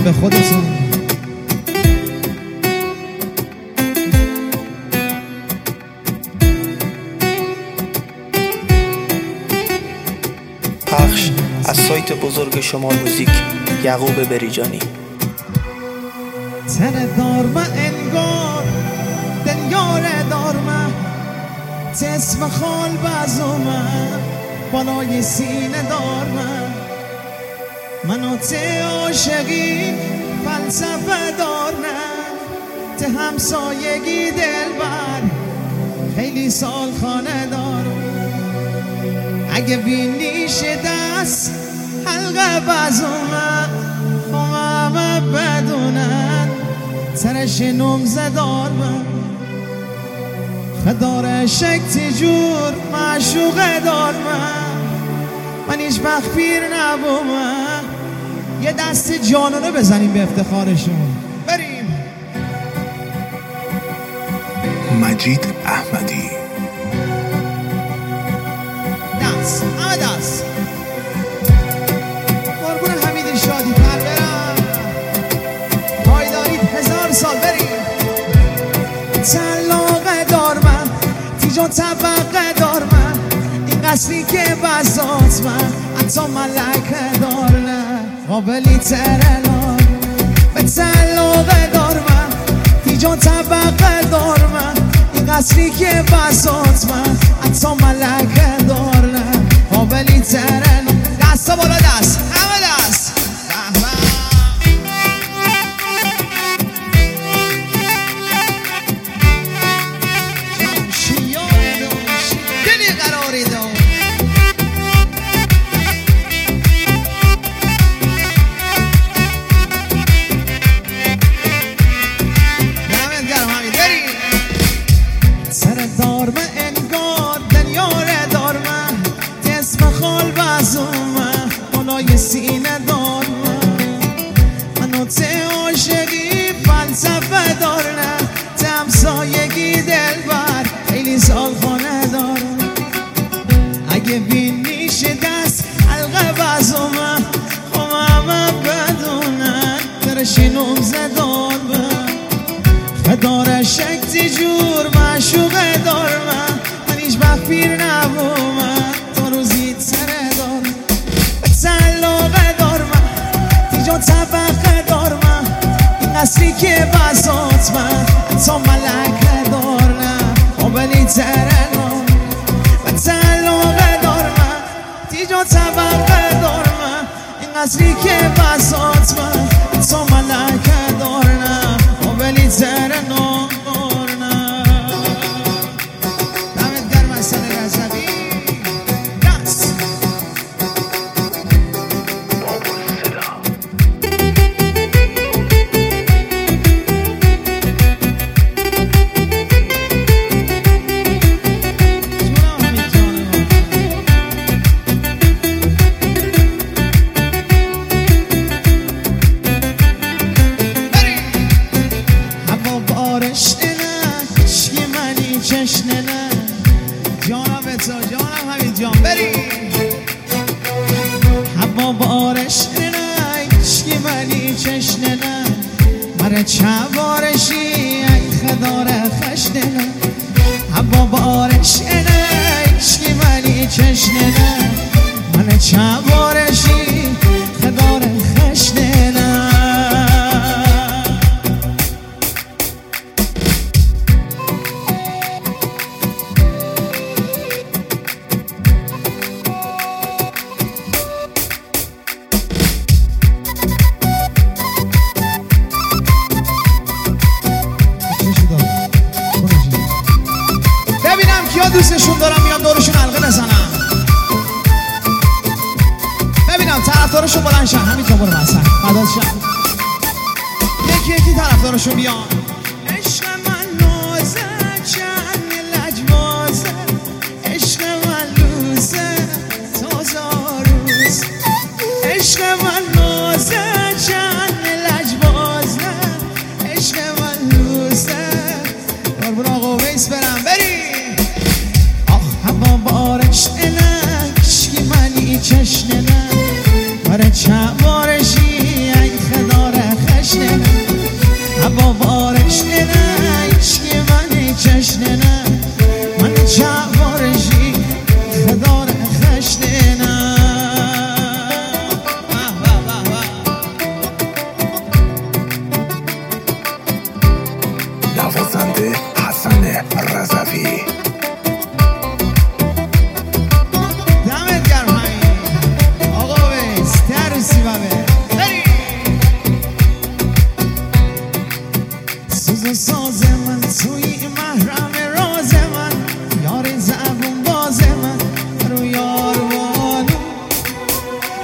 میدیم به خودتون. پخش از سایت بزرگ شمال موزیک، یعقوب بریجانی. تن دارمه انگار دنیاره دارمه تسم خال بزومه بالای سینه دارمه منو ته عاشقی فلسفه دارمه ته همسایگی دلبر خیلی سال خانه دارم اگه بینیش دست حلقه بزومه همه بدونن سرش نمزه دارمه خدار شکتی جور معشوقه دارمه من هیچ وقت پیر نبومه یه دست جانانه بزنیم به افتخارشون. بریم. مجید احمدی. دست همه دست قربون حمید شادی پر برم پایدارید 1000 سال. بریم. طلاقه دارمه تیجان طبقه دارمه این قصری که بزات من حتی ملکه دارمه قابلی ترلان به طلاقه دارمه تیجان طبقه دارمه این قصری که بزات من حتی ملکه دارمه قابلی ترلان. دستا بالا دست همه دست سینه دارمه منو ته عاشقی فلسفه دارمه ته همسایگی دلبر خیلی سال خانه دارم اگه بینیش دست حلقه بزومه همه بدونن ترش نمزه دارمه خدار شکتی جور معشوقه دارمه من هیچ وقت پیر نبومه تا روزی تره دارم طلاقه دارمه تیجان طبقه دارمه این قصری که بزات من تا ملکه دارم قابلی ترنم و طلاقه دارمه تیجان طبقه دارمه این قصری که بزات من تا ملکه دارم قابلی ترنم. دمت گرم از سن رزقی. دست چوارشی ای خدار خشنه هوا بارش اینه عشقی منی چشنه من چوارشی خدار خشنه دوستشون دارم میان دورشون حلقه بزنم ببینم طرفدارشون بلند شن همینطور برو مثلا مداد شن یکی یکی طرفدارشون بیان. عشق من نازه چند لجبازه عشق من لوزه تازه روز عشق من نازه چند لجبازه عشق من لوزه قربون آقا ویس برم. بریم. بارش اینه چشنه نه برای چوارشی ای خدار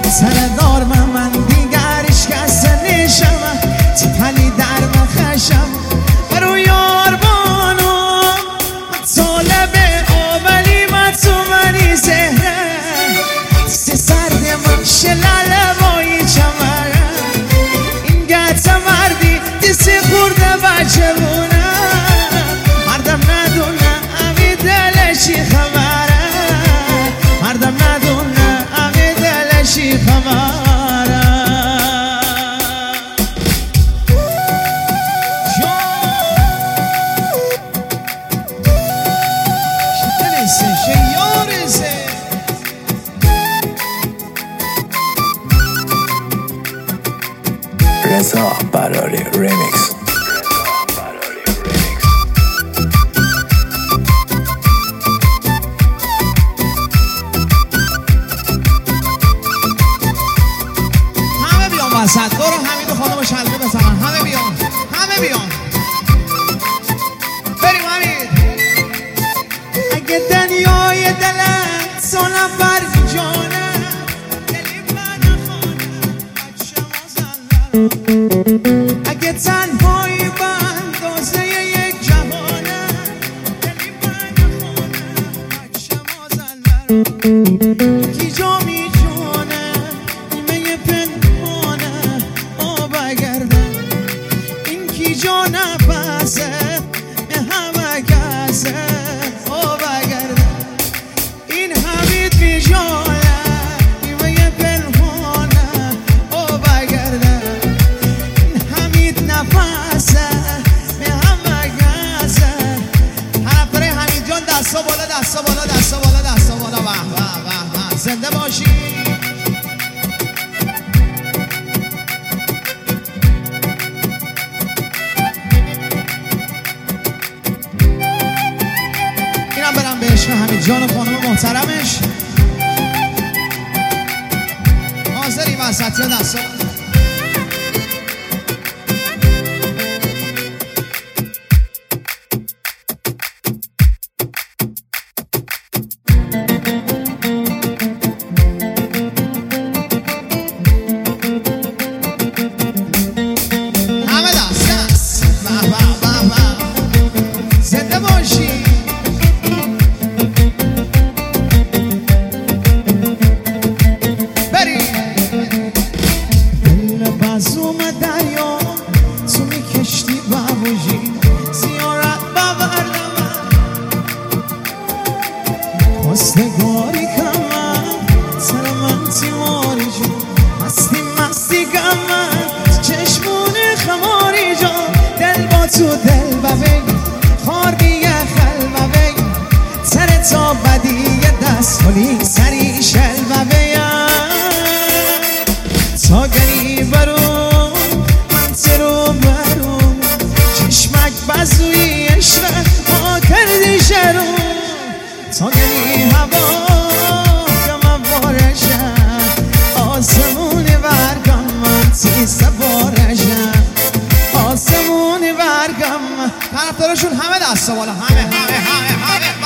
سردار من دیگرش کس نشم تپلی در مخشم برو یار بانو طالب آولی من تو منی زهره دست سرد من شلال بایی چمره این گت مردی دست خورده بچه بونه مردم ندونه امی دلشی خبره مردم ندونه امی دلشی خبره رضا براری ریمیکس. همه بیان وسط برو حمید و خانم شلقه بزنن همه بیان همه بیان بریم حمید اگه دنیای دلت سنم بر جانه دلی من خانه بچه مازنده اگه تنهایی بندازه یک جهانه دلی من خانه بچه مازنده کی جا می جونه نیمه پنهانه آب گردن این کی جا نفسه همه کسه آب گردن این حمید می جانه نیمه پنهانه آب گردن این حمید نفسه همه کسه طرفدار حمید جان دستا بالا دستا بالا دستا بالا دستا بالا به به به زنده باشی اینم برم به عشق حمید جان و خانم محترمش حاضری وسط یا دستا همه دست به به به به زنده باشی بریم دل بزوم دریا تو میکشتی بابوجی زیارت ببردم خواستگاری کمم سر من تیماری جون مستی مستی کمم چشمون خماری جان دل با تو دل ببین خاردی خل ببین سر تا بدی دست خلی سری شل ببین تا گری برون من ترو برون چشمک بزوی عشق ما کردی شرون تا گری هوا کم بارشم آسمونی برگم من تیسته بارشم آسمونی برگم طرفدارشون همه دستا بالا همه همه همه همه